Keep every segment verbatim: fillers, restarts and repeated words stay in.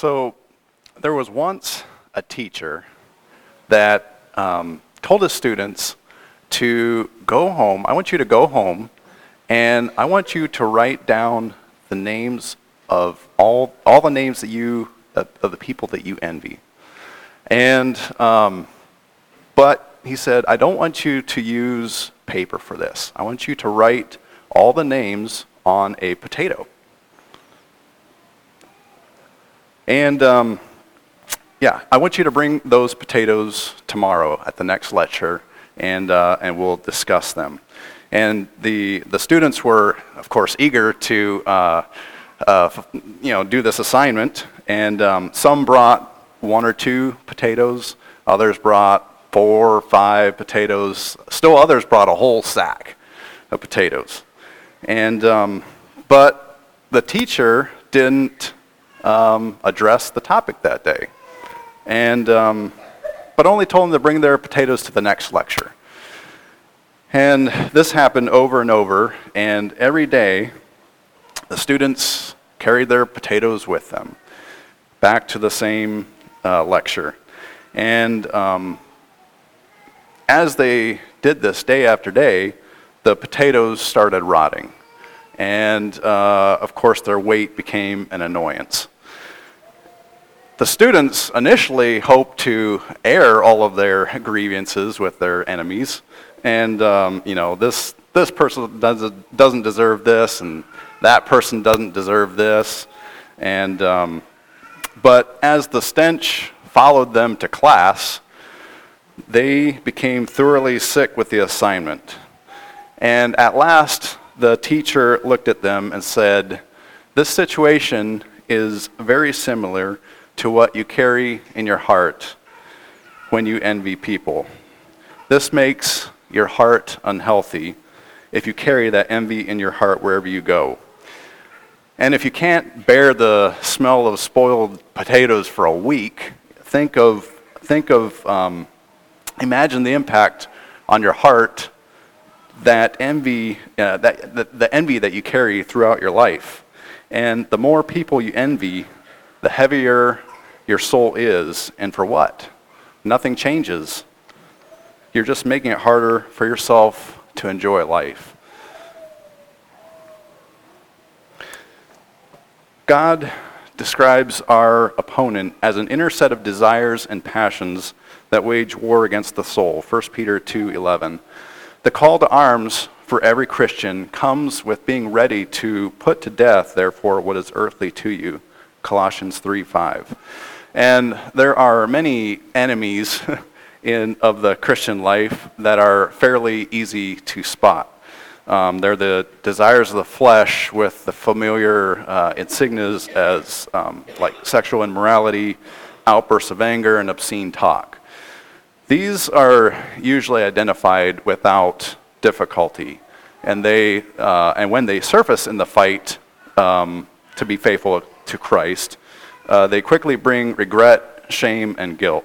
So there was once a teacher that um, told his students to go home. I want you to go home, and I want you to write down the names of all all the names that you of, of the people that you envy. And um, but he said, I don't want you to use paper for this. I want you to write all the names on a potato. And um, yeah, I want you to bring those potatoes tomorrow at the next lecture, and uh, and we'll discuss them. And the the students were, of course, eager to uh, uh, you know do this assignment. And um, some brought one or two potatoes, others brought four or five potatoes. Still, others brought a whole sack of potatoes. And um, but the teacher didn't um, address the topic that day, and um, but only told them to bring their potatoes to the next lecture. And this happened over and over, and every day the students carried their potatoes with them back to the same uh, lecture. And um, as they did this day after day, the potatoes started rotting. And uh, of course their weight became an annoyance. The students initially hoped to air all of their grievances with their enemies. And um, you know, this this person doesn't doesn't deserve this, and that person doesn't deserve this. And um, but as the stench followed them to class, they became thoroughly sick with the assignment. And at last, the teacher looked at them and said, "This situation is very similar to what you carry in your heart when you envy people. This makes your heart unhealthy if you carry that envy in your heart wherever you go. And if you can't bear the smell of spoiled potatoes for a week, think of, think of, um, imagine the impact on your heart that envy, uh, that the, the envy that you carry throughout your life. And the more people you envy, the heavier your soul is. And for what? Nothing changes. You're just making it harder for yourself to enjoy life." God describes our opponent as an inner set of desires and passions that wage war against the soul. First Peter two eleven. The call to arms for every Christian comes with being ready to put to death, therefore, what is earthly to you. Colossians three five. And there are many enemies in of the Christian life that are fairly easy to spot. Um, they're the desires of the flesh with the familiar uh, insignias as um, like sexual immorality, outbursts of anger, and obscene talk. These are usually identified without difficulty, and they uh, and when they surface in the fight um, to be faithful to Christ, uh, they quickly bring regret, shame, and guilt.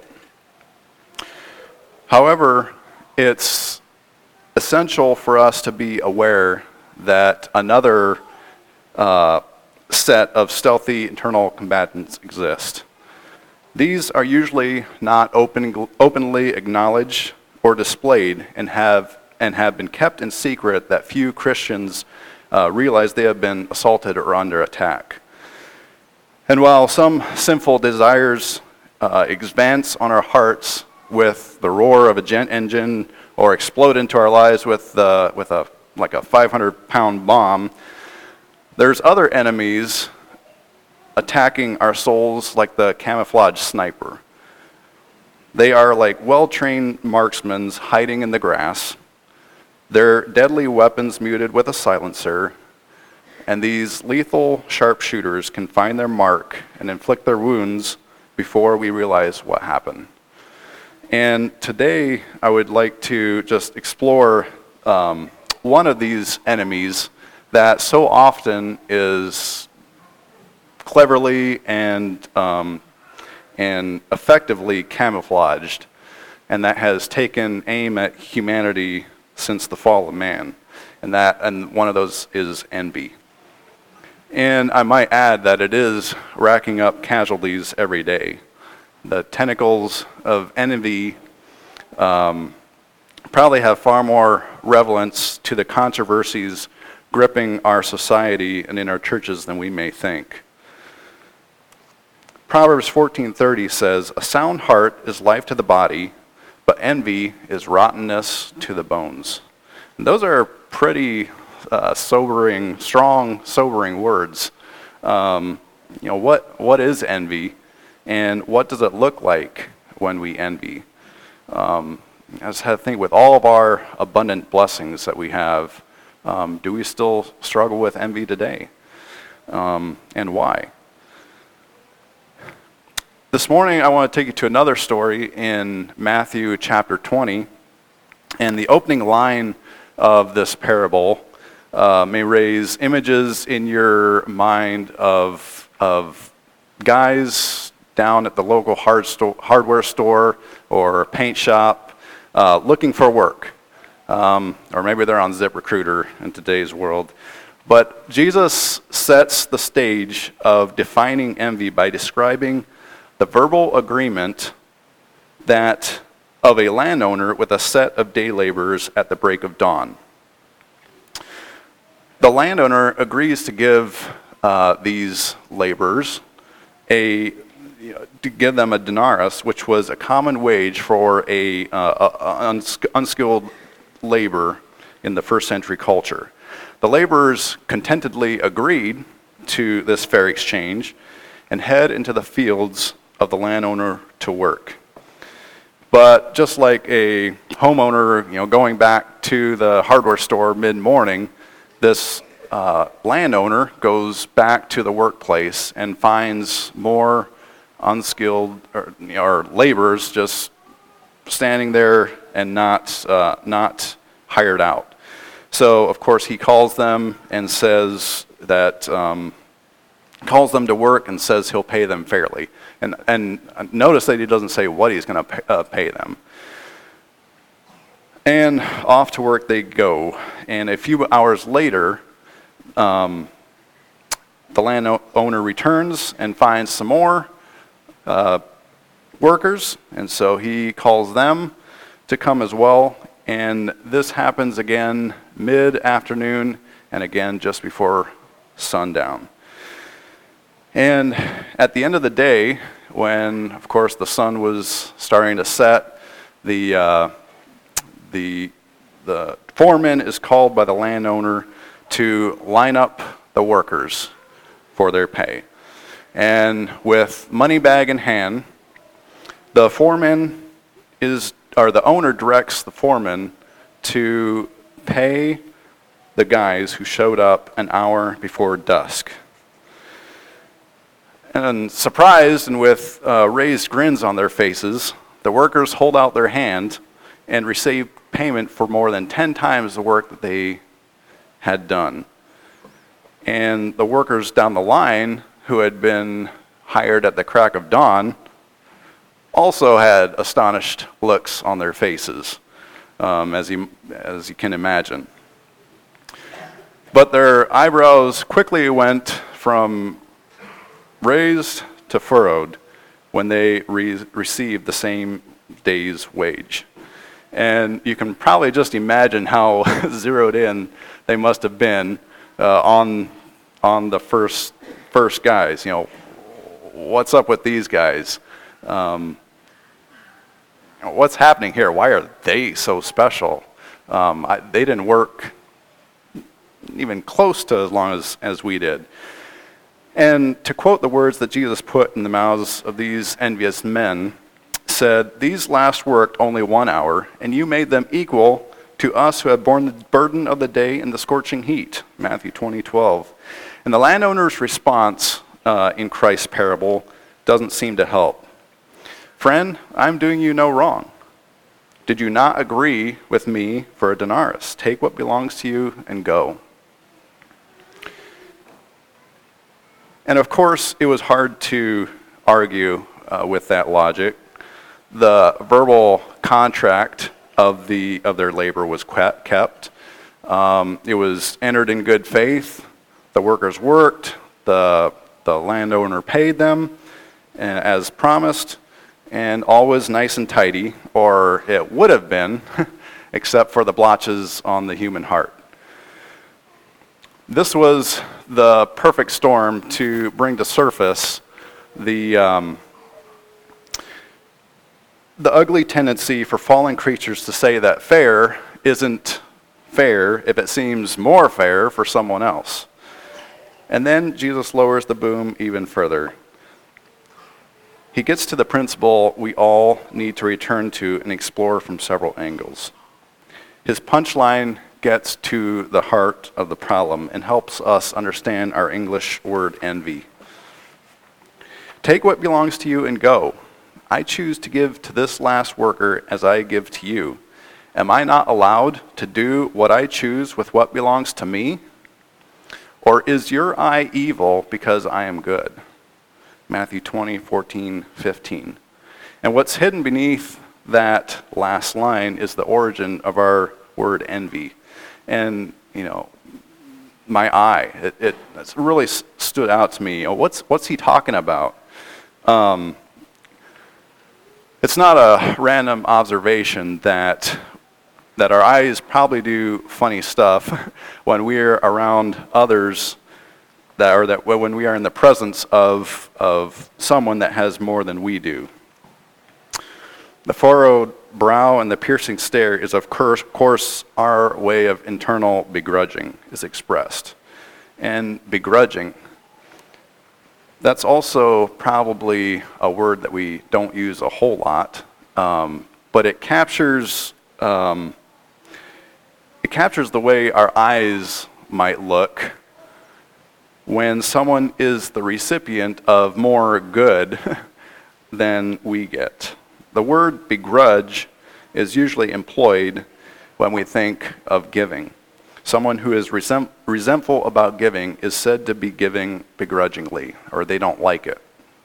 However, it's essential for us to be aware that another uh, set of stealthy internal combatants exist. These are usually not open, openly acknowledged or displayed, and have and have been kept in secret that few Christians uh, realize they have been assaulted or under attack. And while some sinful desires uh, advance on our hearts with the roar of a jet engine, or explode into our lives with uh, with a like a five hundred pound bomb, there's other enemies attacking our souls like the camouflage sniper. They are like well-trained marksmen hiding in the grass. Their deadly weapons muted with a silencer, and these lethal sharpshooters can find their mark and inflict their wounds before we realize what happened. And today, I would like to just explore um, one of these enemies that so often is cleverly and um, and effectively camouflaged, and that has taken aim at humanity since the fall of man. And that and one of those is envy. And I might add that it is racking up casualties every day. The tentacles of envy um, probably have far more relevance to the controversies gripping our society and in our churches than we may think. Proverbs fourteen thirty says, "A sound heart is life to the body, but envy is rottenness to the bones." And those are pretty uh, sobering, strong, sobering words. Um, you know, what what is envy, and what does it look like when we envy? Um, I just had to think, with all of our abundant blessings that we have, um, do we still struggle with envy today? Um, and why? This morning, I want to take you to another story in Matthew chapter twenty. And the opening line of this parable uh, may raise images in your mind of, of guys down at the local hard sto- hardware store or paint shop uh, looking for work. Um, or maybe they're on ZipRecruiter in today's world. But Jesus sets the stage of defining envy by describing the verbal agreement that of a landowner with a set of day laborers at the break of dawn. The landowner agrees to give uh, these laborers a you know, to give them a denarius, which was a common wage for a, uh, a, a unskilled labor in the first century culture. The laborers contentedly agreed to this fair exchange and head into the fields of the landowner to work. But just like a homeowner, you know, going back to the hardware store mid-morning, this uh, landowner goes back to the workplace and finds more unskilled or, you know, or laborers just standing there and not uh, not hired out. So of course he calls them and says that um, calls them to work and says he'll pay them fairly. And and notice that he doesn't say what he's going to pay, uh, pay them. And off to work they go. And a few hours later, um, the landowner returns and finds some more uh, workers, and so he calls them to come as well. And this happens again mid-afternoon and again just before sundown. And at the end of the day, when, of course, the sun was starting to set, the uh, the the foreman is called by the landowner to line up the workers for their pay. And with money bag in hand, the foreman is, or the owner directs the foreman to pay the guys who showed up an hour before dusk. And surprised and with uh, raised grins on their faces, the workers hold out their hand and receive payment for more than ten times the work that they had done. And the workers down the line who had been hired at the crack of dawn also had astonished looks on their faces, um, as you, as you can imagine. But their eyebrows quickly went from raised to furrowed when they re- received the same day's wage. And you can probably just imagine how zeroed in they must have been uh, on on the first first guys. You know, what's up with these guys? Um, what's happening here? Why are they so special? Um, I, they didn't work even close to as long as, as we did. And to quote the words that Jesus put in the mouths of these envious men, said, "These last worked only one hour, and you made them equal to us who have borne the burden of the day in the scorching heat." Matthew twenty twelve. And the landowner's response uh, in Christ's parable doesn't seem to help. "Friend, I'm doing you no wrong. Did you not agree with me for a denarius? Take what belongs to you and go." And of course, it was hard to argue uh, with that logic. The verbal contract of the of their labor was kept. Um, it was entered in good faith. The workers worked, the, the landowner paid them uh, as promised, and all was nice and tidy, or it would have been, except for the blotches on the human heart. This was the perfect storm to bring to surface the, um, the ugly tendency for fallen creatures to say that fair isn't fair if it seems more fair for someone else. And then Jesus lowers the boom even further. He gets to the principle we all need to return to and explore from several angles. His punchline gets to the heart of the problem and helps us understand our English word envy. Take what belongs to you and go. I choose to give to this last worker as I give to you. Am I not allowed to do what I choose with what belongs to me? Or is your eye evil because I am good? Matthew twenty, fourteen, fifteen. And what's hidden beneath that last line is the origin of our word envy. And, you know, my eye, it, it it's really stood out to me. You know, what's, what's he talking about? Um, it's not a random observation that that our eyes probably do funny stuff when we're around others, that or that when we are in the presence of of someone that has more than we do. The furrowed brow and the piercing stare is of course our way of internal begrudging is expressed. And begrudging, that's also probably a word that we don't use a whole lot, um, but it captures um, it captures the way our eyes might look when someone is the recipient of more good than we get. The word begrudge is usually employed when we think of giving. Someone who is resent- resentful about giving is said to be giving begrudgingly, or they don't like it.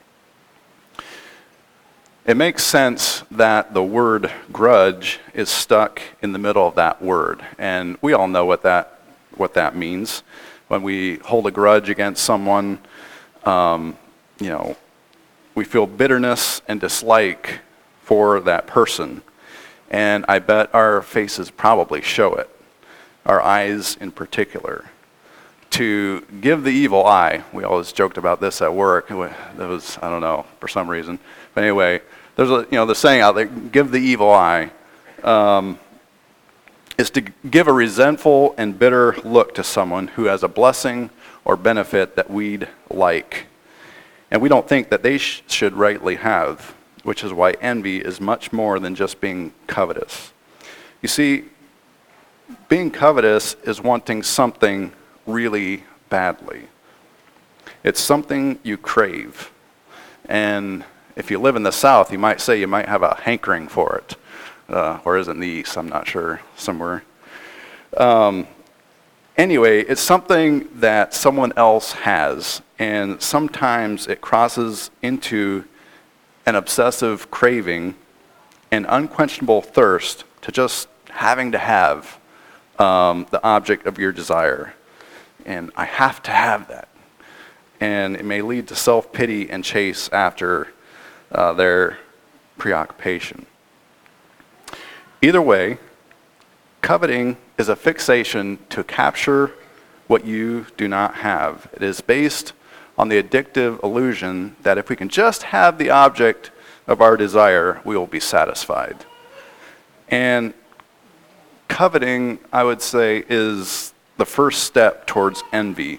It makes sense that the word grudge is stuck in the middle of that word, and we all know what that what that means. When we hold a grudge against someone, um, you know, we feel bitterness and dislike for that person, and I bet our faces probably show it, our eyes in particular. To give the evil eye, we always joked about this at work. It was, I don't know, for some reason. But anyway, there's a, you know, the saying out there, give the evil eye, um, is to give a resentful and bitter look to someone who has a blessing or benefit that we'd like. And we don't think that they sh- should rightly have, which is why envy is much more than just being covetous. You see, being covetous is wanting something really badly. It's something you crave. And if you live in the South, you might say you might have a hankering for it. Uh, or is it in the East? I'm not sure. Somewhere. Um, anyway, it's something that someone else has. And sometimes it crosses into an obsessive craving, an unquenchable thirst to just having to have um, the object of your desire. And I have to have that. And it may lead to self-pity and chase after uh, their preoccupation. Either way, coveting is a fixation to capture what you do not have. It is based on the addictive illusion that if we can just have the object of our desire, we will be satisfied. And coveting, I would say, is the first step towards envy.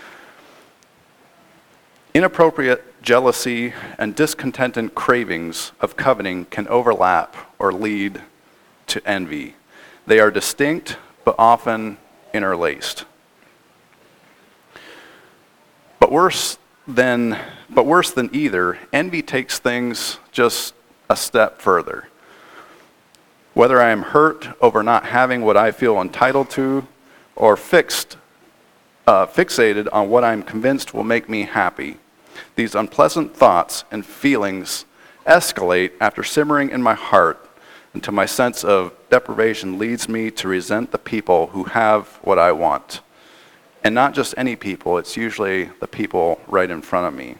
Inappropriate jealousy and discontented cravings of coveting can overlap or lead to envy. They are distinct, but often interlaced. But worse than, but worse than either, envy takes things just a step further. Whether I am hurt over not having what I feel entitled to, or fixed, uh, fixated on what I'm convinced will make me happy, these unpleasant thoughts and feelings escalate after simmering in my heart until my sense of deprivation leads me to resent the people who have what I want. And not just any people, it's usually the people right in front of me.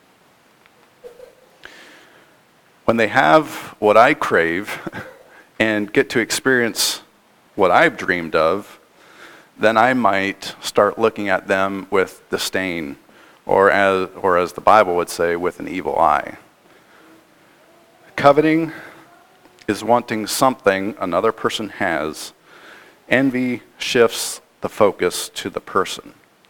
When they have what I crave and get to experience what I've dreamed of, then I might start looking at them with disdain, or as, or as the Bible would say, with an evil eye. Coveting is wanting something another person has. Envy shifts the focus to the person.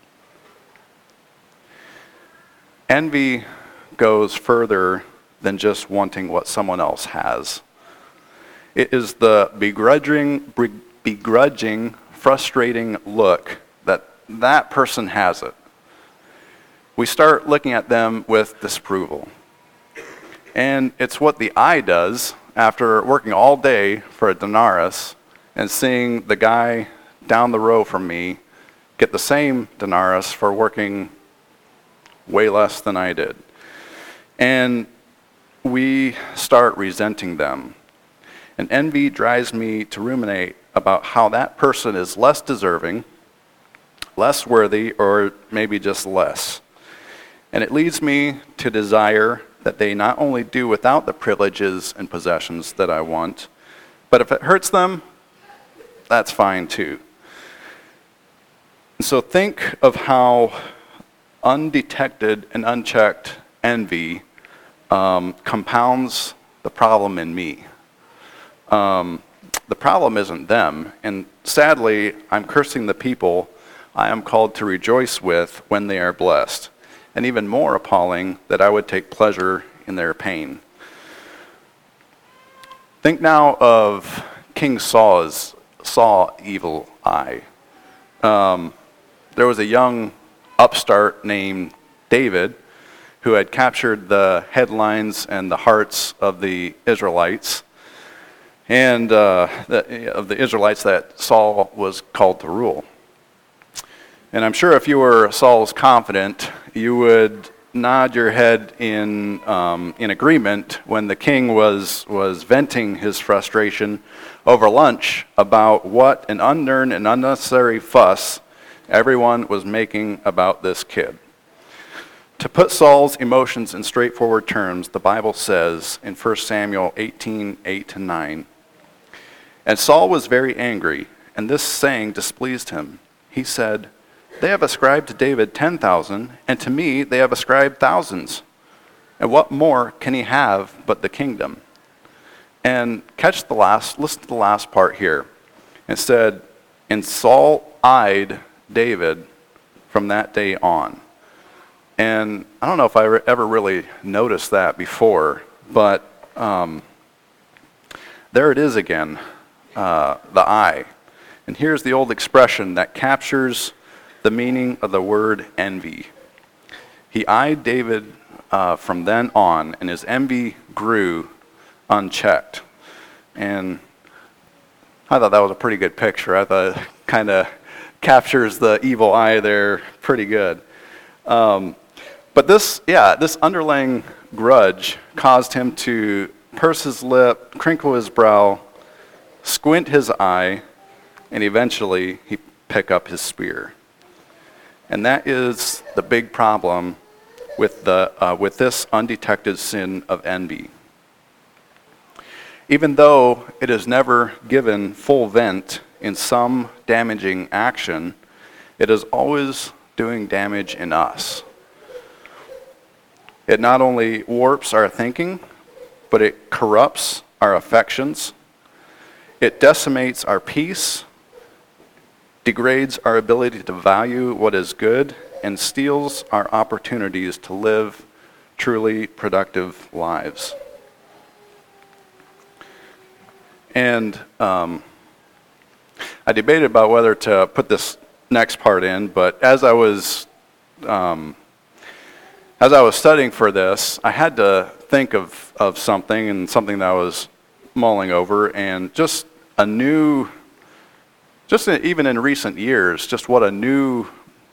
Envy goes further than just wanting what someone else has. It is the begrudging, begrudging, frustrating look that that person has it. We start looking at them with disapproval. And it's what the eye does after working all day for a denarius and seeing the guy down the row from me get the same denarius for working way less than I did. And we start resenting them. And envy drives me to ruminate about how that person is less deserving, less worthy, or maybe just less. And it leads me to desire that they not only do without the privileges and possessions that I want, but if it hurts them, that's fine too. And so think of how undetected and unchecked envy um, compounds the problem in me. Um, the problem isn't them, and sadly, I'm cursing the people I am called to rejoice with when they are blessed, and even more appalling that I would take pleasure in their pain. Think now of King Saul's Saul evil eye. Um, there was a young upstart named David who had captured the headlines and the hearts of the Israelites, and uh, the, of the Israelites that Saul was called to rule. And I'm sure if you were Saul's confidant, you would nod your head in um, in agreement when the king was was venting his frustration over lunch about what an unearned and unnecessary fuss everyone was making about this kid. To put Saul's emotions in straightforward terms, the Bible says in First Samuel eighteen, eight to nine, "And Saul was very angry, and this saying displeased him. He said, 'They have ascribed to David ten thousand, and to me they have ascribed thousands. And what more can he have but the kingdom?'" And catch the last, listen to the last part here. It said, "And Saul eyed David from that day on." And I don't know if I ever really noticed that before, but um, there it is again, uh, the eye. And here's the old expression that captures the meaning of the word envy. He eyed David uh, from then on, and his envy grew unchecked. And I thought that was a pretty good picture. I thought it kind of captures the evil eye there pretty good. Um, but this, yeah, this underlying grudge caused him to purse his lip, crinkle his brow, squint his eye, and eventually he pick up his spear. And that is the big problem with the uh, with this undetected sin of envy. Even though it is never given full vent in some damaging action, it is always doing damage in us. It not only warps our thinking, but it corrupts our affections. It decimates our peace, degrades our ability to value what is good, and steals our opportunities to live truly productive lives. And um, I debated about whether to put this next part in, but as I was um, as I was studying for this, I had to think of, of something, and something that I was mulling over, and just a new, just even in recent years, just what a new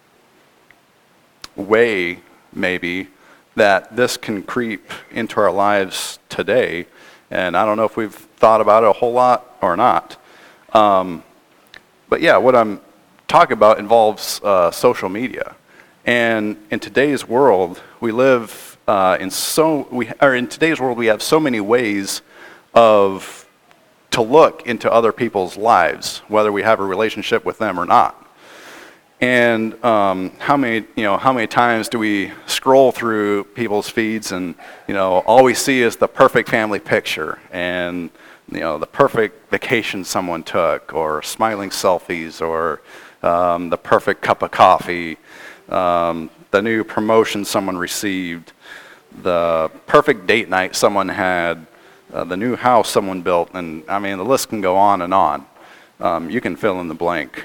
way, maybe, that this can creep into our lives today. And I don't know if we've thought about it a whole lot or not. Um, but yeah, what I'm talking about involves uh, social media. And in today's world, we live uh, in so we or in today's world we have so many ways of to look into other people's lives, whether we have a relationship with them or not. And um, how many you know how many times do we scroll through people's feeds and you know all we see is the perfect family picture and you know the perfect vacation someone took, or smiling selfies, or um, the perfect cup of coffee, um, the new promotion someone received, the perfect date night someone had, uh, the new house someone built, and I mean the list can go on and on. Um, you can fill in the blank.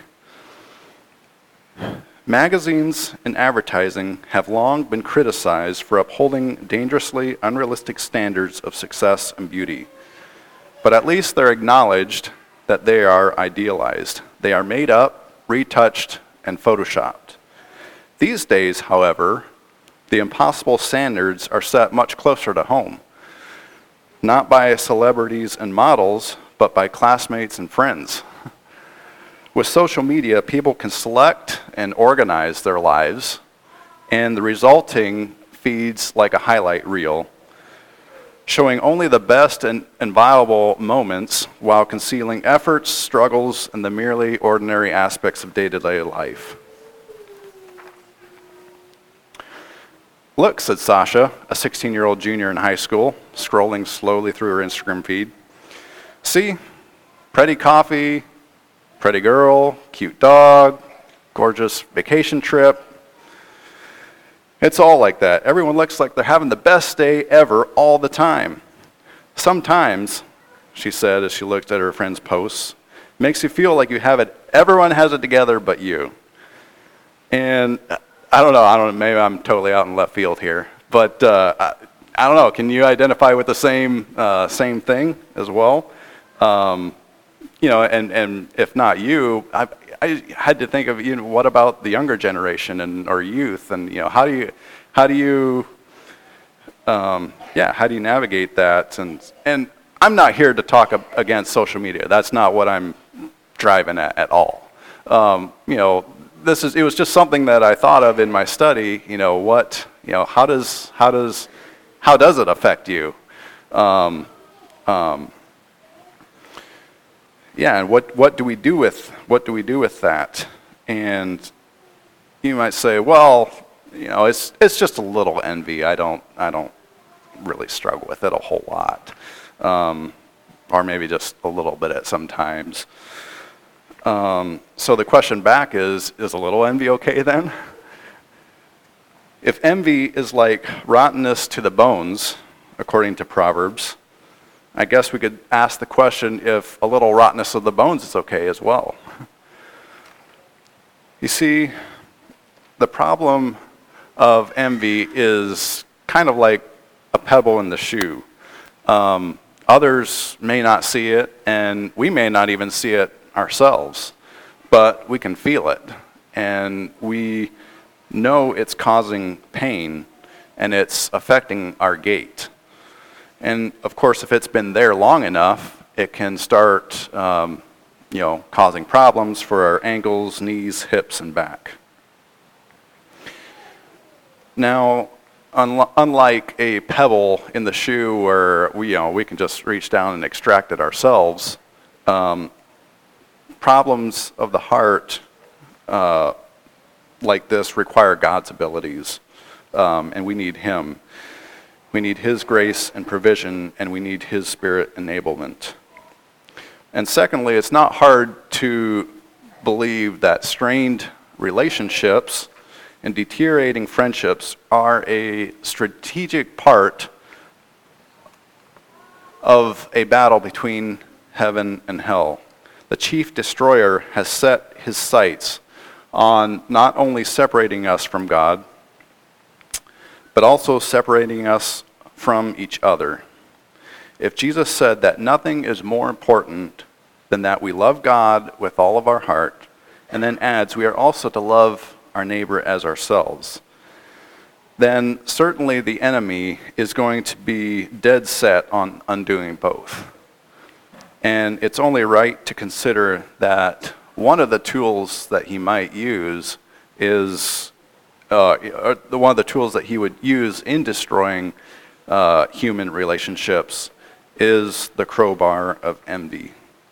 Magazines and advertising have long been criticized for upholding dangerously unrealistic standards of success and beauty. But at least they're acknowledged that they are idealized. They are made up, retouched, and photoshopped. These days, however, the impossible standards are set much closer to home. Not by celebrities and models, but by classmates and friends. With social media, people can select and organize their lives, and the resulting feeds like a highlight reel, showing only the best and, and viable moments while concealing efforts, struggles, and the merely ordinary aspects of day-to-day life. "Look," said Sasha, a sixteen-year-old junior in high school, scrolling slowly through her Instagram feed. "See, pretty coffee, pretty girl, cute dog, gorgeous vacation trip. It's all like that. Everyone looks like they're having the best day ever all the time. Sometimes," she said as she looked at her friend's posts, "makes you feel like you have it, everyone has it together but you." And I don't know, I don't know, maybe I'm totally out in left field here, but uh, I, I don't know, can you identify with the same uh, same thing as well? Um, You know, and, and if not you, I, I had to think of, you know, what about the younger generation and or youth, and you know, how do you, how do you, um, yeah, how do you navigate that? And and I'm not here to talk against social media. That's not what I'm driving at at all. Um, you know, this is it was just something that I thought of in my study. You know, what, you know, how does how does how does it affect you? Um, um, Yeah, and what, what do we do with what do we do with that? And you might say, well, you know, it's it's just a little envy. I don't I don't really struggle with it a whole lot, um, or maybe just a little bit at some times. Um, so the question back is: is a little envy okay then? If envy is like rottenness to the bones, according to Proverbs, I guess we could ask the question if a little rottenness of the bones is okay as well. You see, the problem of envy is kind of like a pebble in the shoe. Um, others may not see it, and we may not even see it ourselves, but we can feel it, and we know it's causing pain, and it's affecting our gait. And of course, if it's been there long enough, it can start, um, you know, causing problems for our ankles, knees, hips, and back. Now, un- unlike a pebble in the shoe where we, you know, we can just reach down and extract it ourselves, um, problems of the heart uh, like this require God's abilities, um, and we need Him. We need His grace and provision, and we need His Spirit enablement. And secondly, it's not hard to believe that strained relationships and deteriorating friendships are a strategic part of a battle between heaven and hell. The chief destroyer has set his sights on not only separating us from God, but also separating us from each other. If Jesus said that nothing is more important than that we love God with all of our heart, and then adds we are also to love our neighbor as ourselves, then certainly the enemy is going to be dead set on undoing both. And it's only right to consider that one of the tools that he might use is, uh, the one of the tools that he would use in destroying uh, human relationships is the crowbar of envy.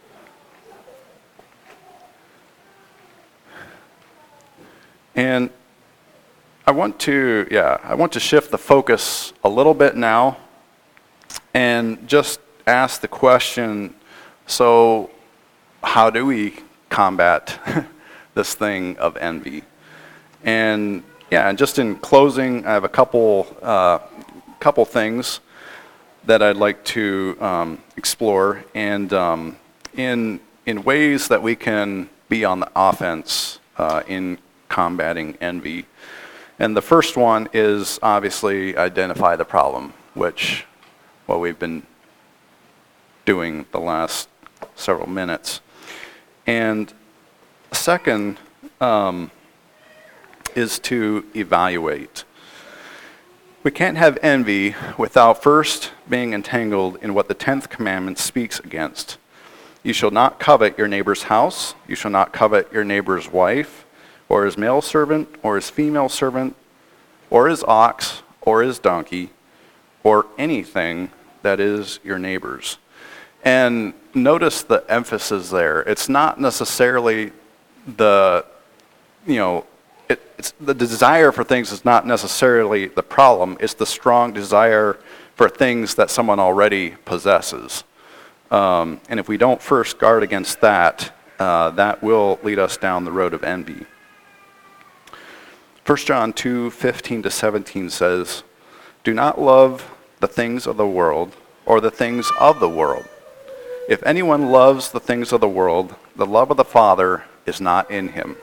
And I want to, yeah, I want to shift the focus a little bit now and just ask the question, so how do we combat this thing of envy? And yeah, and just in closing, I have a couple, uh, couple things that I'd like to um, explore, and um, in in ways that we can be on the offense uh, in combating envy. And the first one is obviously identify the problem, which what we've been doing the last several minutes. And second um, is to evaluate. We can't have envy without first being entangled in what the tenth commandment speaks against. You shall not covet your neighbor's house. You shall not covet your neighbor's wife, or his male servant, or his female servant, or his ox, or his donkey, or anything that is your neighbor's. And notice the emphasis there. It's not necessarily the, you know, it, it's the desire for things is not necessarily the problem. It's the strong desire for things that someone already possesses. Um, and if we don't first guard against that, uh, that will lead us down the road of envy. First John two, fifteen to seventeen says, do not love the things of the world or the things of the world. If anyone loves the things of the world, the love of the Father is not in him.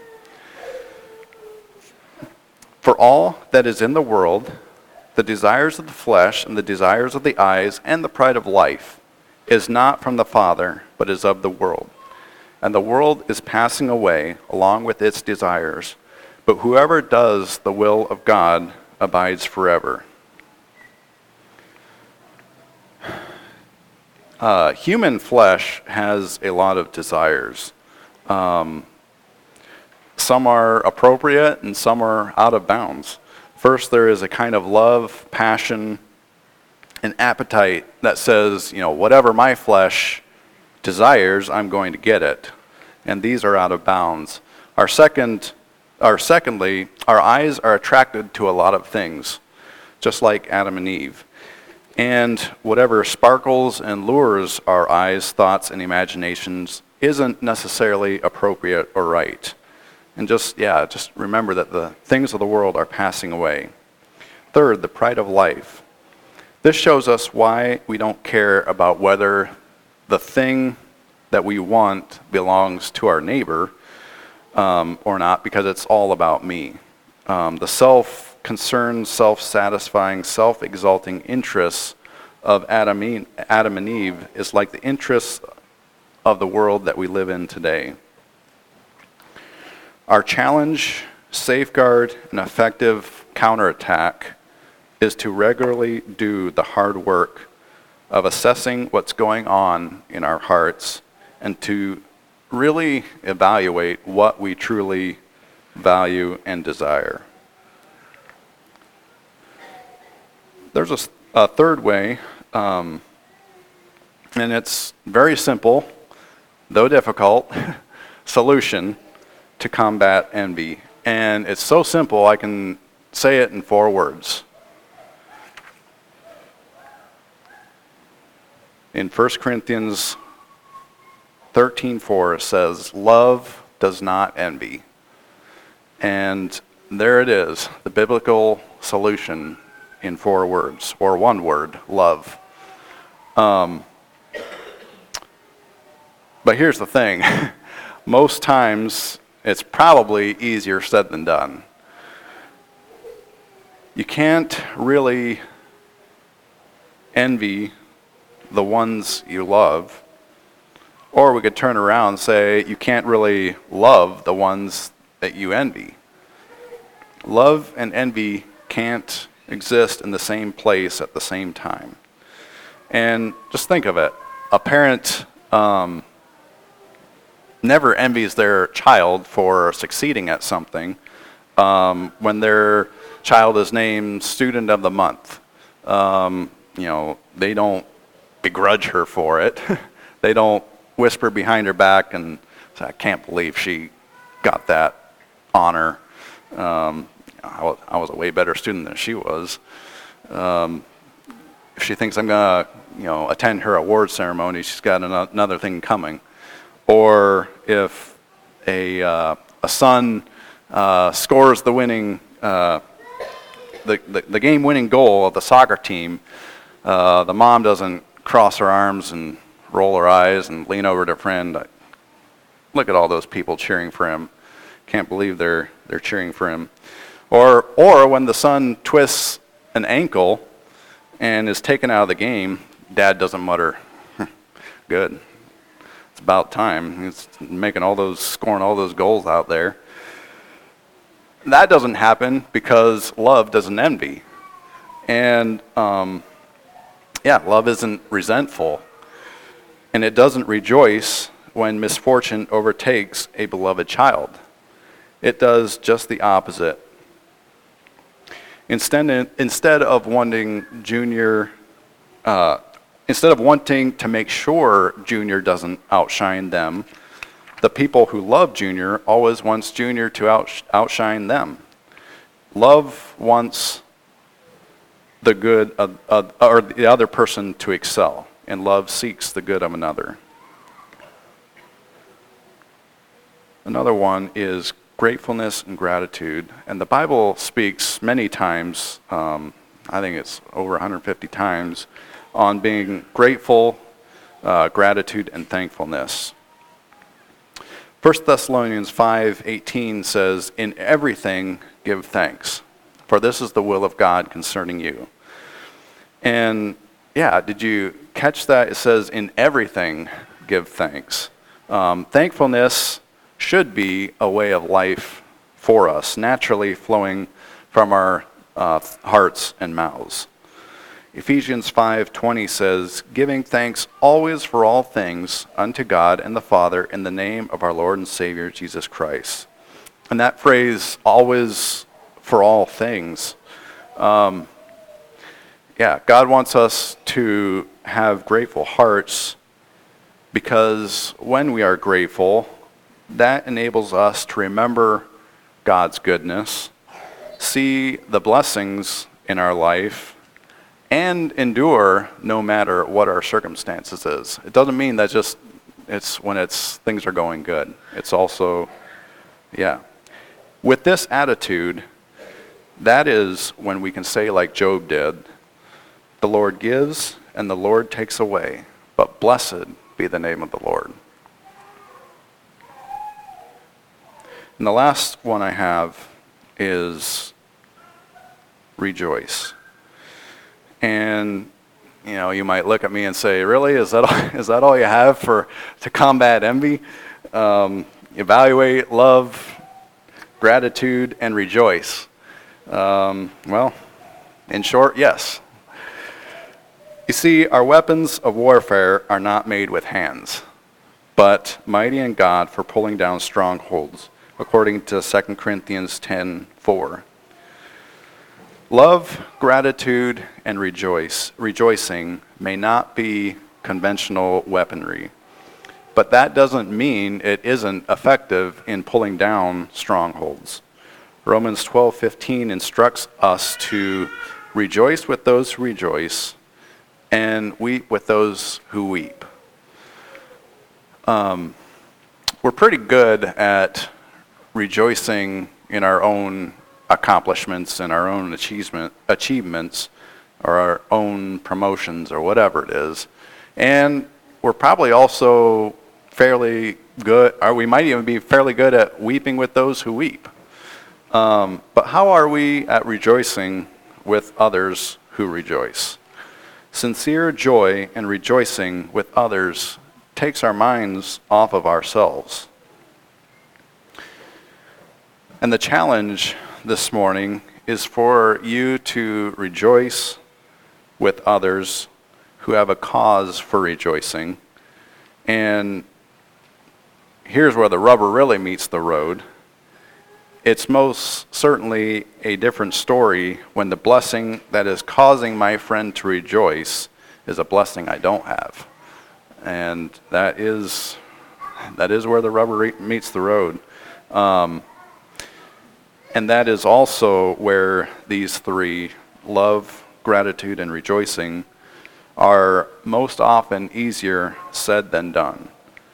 For all that is in the world, the desires of the flesh and the desires of the eyes and the pride of life, is not from the Father, but is of the world. And the world is passing away along with its desires, but whoever does the will of God abides forever. Uh, human flesh has a lot of desires. Um, some are appropriate and some are out of bounds. First, there is a kind of love, passion, and appetite that says, you know, whatever my flesh desires, I'm going to get it. And these are out of bounds. Our second, or secondly, our eyes are attracted to a lot of things, just like Adam and Eve. And whatever sparkles and lures our eyes, thoughts, and imaginations isn't necessarily appropriate or right. And just, yeah, just remember that the things of the world are passing away. Third, the pride of life. This shows us why we don't care about whether the thing that we want belongs to our neighbor um, or not, because it's all about me. Um, the self-concerned, self-satisfying, self-exalting interests of Adam and Eve is like the interests of the world that we live in today. Our challenge, safeguard, and effective counterattack is to regularly do the hard work of assessing what's going on in our hearts and to really evaluate what we truly value and desire. There's a, a third way, um, and it's very simple, though difficult, solution to combat envy. And it's so simple, I can say it in four words. In First Corinthians thirteen four, it says, love does not envy. And there it is, the biblical solution in four words, or one word, love. Um, but here's the thing. Most times, it's probably easier said than done. You can't really envy the ones you love. Or we could turn around and say, you can't really love the ones that you envy. Love and envy can't exist in the same place at the same time. And just think of it. A parent, um, never envies their child for succeeding at something. Um, when their child is named Student of the Month, um, you know, they don't begrudge her for it. They don't whisper behind her back and say, I can't believe she got that honor. Um, I, was, I was a way better student than she was. Um, if she thinks I'm going to, you know, attend her award ceremony, she's got an- another thing coming. Or if a, uh, a son uh, scores the winning, uh, the, the, the game-winning goal of the soccer team, uh, the mom doesn't cross her arms and roll her eyes and lean over to a friend. Look at all those people cheering for him. Can't believe they're they're cheering for him. Or or when the son twists an ankle and is taken out of the game, dad doesn't mutter, good. It's about time. He's making all those, scoring all those goals out there. That doesn't happen because love doesn't envy. And um, yeah, love isn't resentful. And it doesn't rejoice when misfortune overtakes a beloved child. It does just the opposite. Instead, instead of wanting Junior, uh, instead of wanting to make sure Junior doesn't outshine them, the people who love Junior always wants Junior to out, outshine them. Love wants the good of, of, or the other person to excel, and love seeks the good of another. Another one is gratefulness and gratitude. And the Bible speaks many times, um, I think it's over one hundred fifty times, on being grateful, uh, gratitude, and thankfulness. First Thessalonians five eighteen says, in everything give thanks, for this is the will of God concerning you. And yeah, did you catch that? It says, in everything give thanks. Um, thankfulness should be a way of life for us, naturally flowing from our uh, hearts and mouths. Ephesians five twenty says, giving thanks always for all things unto God and the Father in the name of our Lord and Savior Jesus Christ. And that phrase, always for all things, um, yeah, God wants us to have grateful hearts, because when we are grateful, that enables us to remember God's goodness, see the blessings in our life, and endure no matter what our circumstances is. It doesn't mean that just it's when it's things are going good. It's also, yeah. With this attitude, that is when we can say like Job did, the Lord gives and the Lord takes away, but blessed be the name of the Lord. And the last one I have is rejoice. And you know, you might look at me and say, "Really? Is that all, is that all you have for to combat envy? Um, evaluate, love, gratitude, and rejoice." Um, well, in short, yes. You see, our weapons of warfare are not made with hands, but mighty in God for pulling down strongholds, according to Second Corinthians ten four. Love, gratitude, and rejoice, rejoicing may not be conventional weaponry, but that doesn't mean it isn't effective in pulling down strongholds. Romans twelve fifteen instructs us to rejoice with those who rejoice and weep with those who weep. Um, we're pretty good at rejoicing in our own accomplishments and our own achievement, achievements or our own promotions or whatever it is. And we're probably also fairly good, or we might even be fairly good at weeping with those who weep. Um, but how are we at rejoicing with others who rejoice? Sincere joy and rejoicing with others takes our minds off of ourselves. And the challenge this morning is for you to rejoice with others who have a cause for rejoicing, and here's where the rubber really meets the road. It's most certainly a different story when the blessing that is causing my friend to rejoice is a blessing I don't have. And that is, that is where the rubber meets the road. Um, and that is also where these three, love, gratitude, and rejoicing, are most often easier said than done.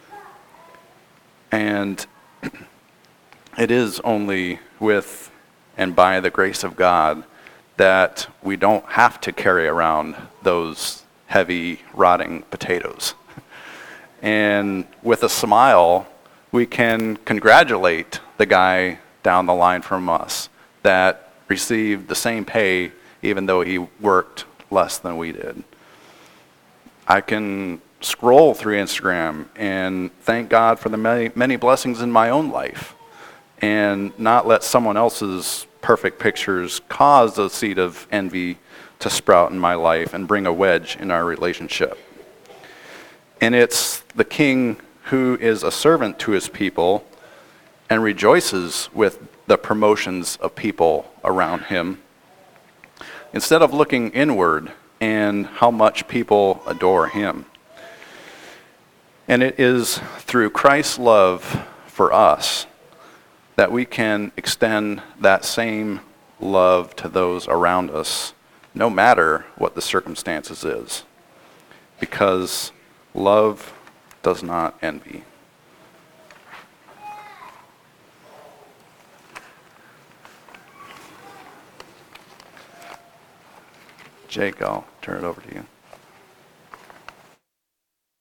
And it is only with and by the grace of God that we don't have to carry around those heavy, rotting potatoes. And with a smile, we can congratulate the guy down the line from us that received the same pay even though he worked less than we did. I can scroll through Instagram and thank God for the many, many blessings in my own life, and not let someone else's perfect pictures cause a seed of envy to sprout in my life and bring a wedge in our relationship. And it's the king who is a servant to his people and rejoices with the promotions of people around him, instead of looking inward and how much people adore him. And it is through Christ's love for us that we can extend that same love to those around us, no matter what the circumstances is, because love does not envy. Jake, I'll turn it over to you.